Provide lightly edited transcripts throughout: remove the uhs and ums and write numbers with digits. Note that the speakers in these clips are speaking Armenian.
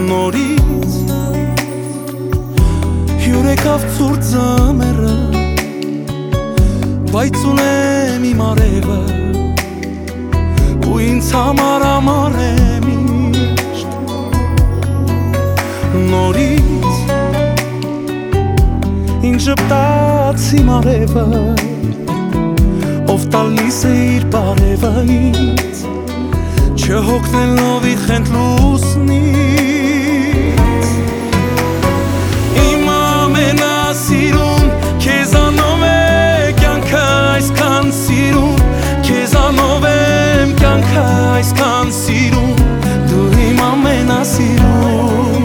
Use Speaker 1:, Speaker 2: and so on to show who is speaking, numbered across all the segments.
Speaker 1: Նորից հյուր եկավ ցուրտ ձմեռը, բայց ունեմ իմ արևը ու ինձ համար ամառ է միշտ։ Նորից ինձ ժպտաց իմ արևը, ով տալիս է իր բարևը ինձ, չհոգնելով իր խենթ լուսնից։ Իմ ամենասիրուն, քեզանով է կյանքը այսքան սիրուն, քեզանով եմ կյանքը այսքան սիրուն, դու իմ ամենասիրուն,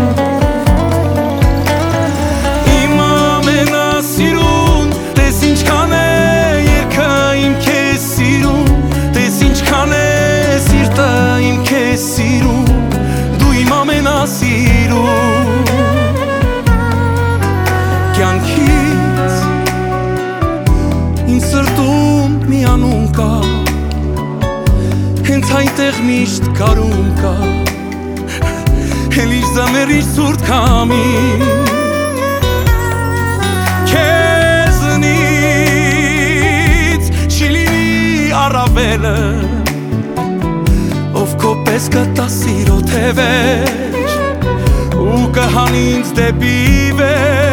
Speaker 1: իմ ամենասիրուն, տես ինչքան է երգը իմ քեզ սիրուն, տես ինչքան է սիրտը իմ քեզ սիրուն, դու իմ ամենասիրուն։ Կյանքից իմ սրտում մի անուն կա, հենց այնտեղ միշտ կարում կա, հելիշ ձմեռի ցուրտ քամի, քեզնից չի լինի առավելը, ով քո պես կտա սիրո թևեր ու կհանի ինձ դեպի վեր։